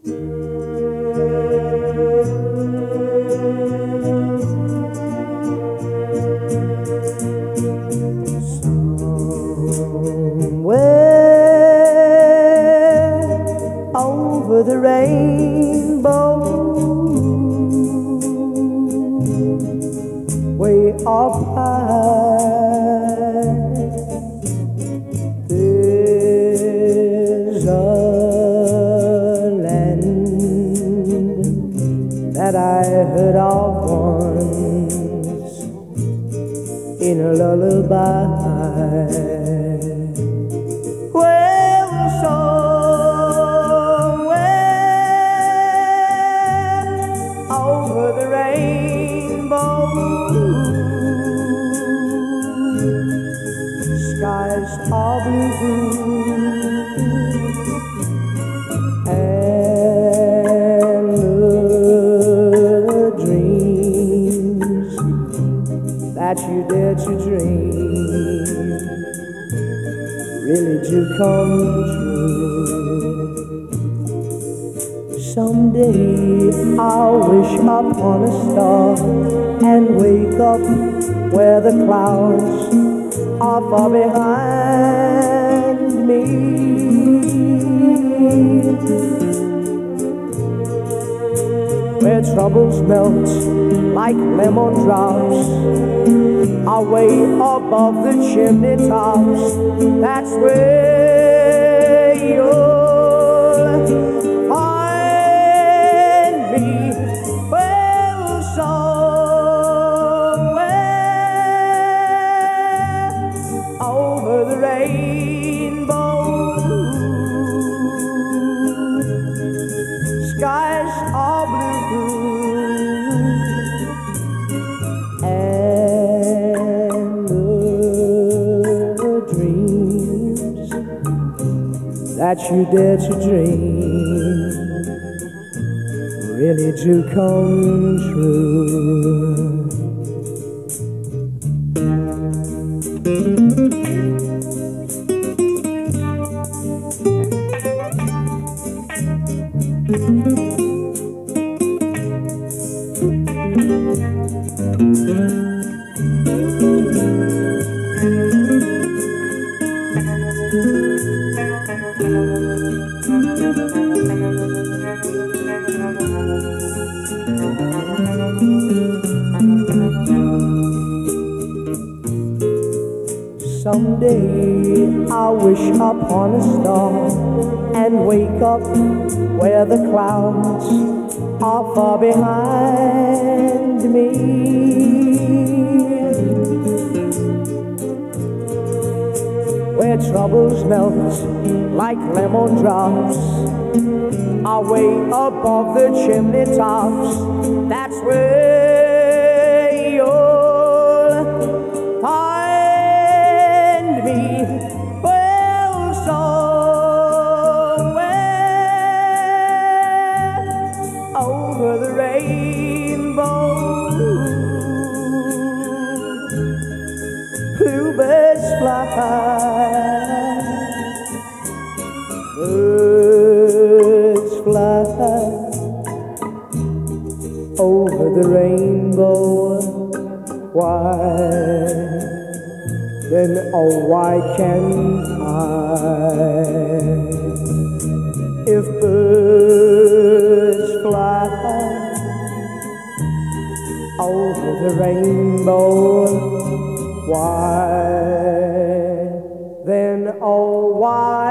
Somewhere over the rainbow, way up high, there's a land that I heard of once in a lullaby. Well, somewhere over the rainbow, skies are blue, and the dreams that you dare to dream really do come true. Someday I'll wish upon a star and wake up where the clouds are far behind me, where troubles melt like lemon drops away above the chimney tops. That's where you'll find me. Well, somewhere over the rainbow, skies are blue, and the dreams that you dare to dream really do come true. Someday I'll wish upon a star and wake up where the clouds are far behind me, where troubles melt like lemon drops away above the chimney tops. That's where you'll find me. Well, somewhere over the rainbow, bluebirds fly, birds fly over the rainbow. Why then, oh, why can't I? If birds fly over the rainbow, why then, oh, why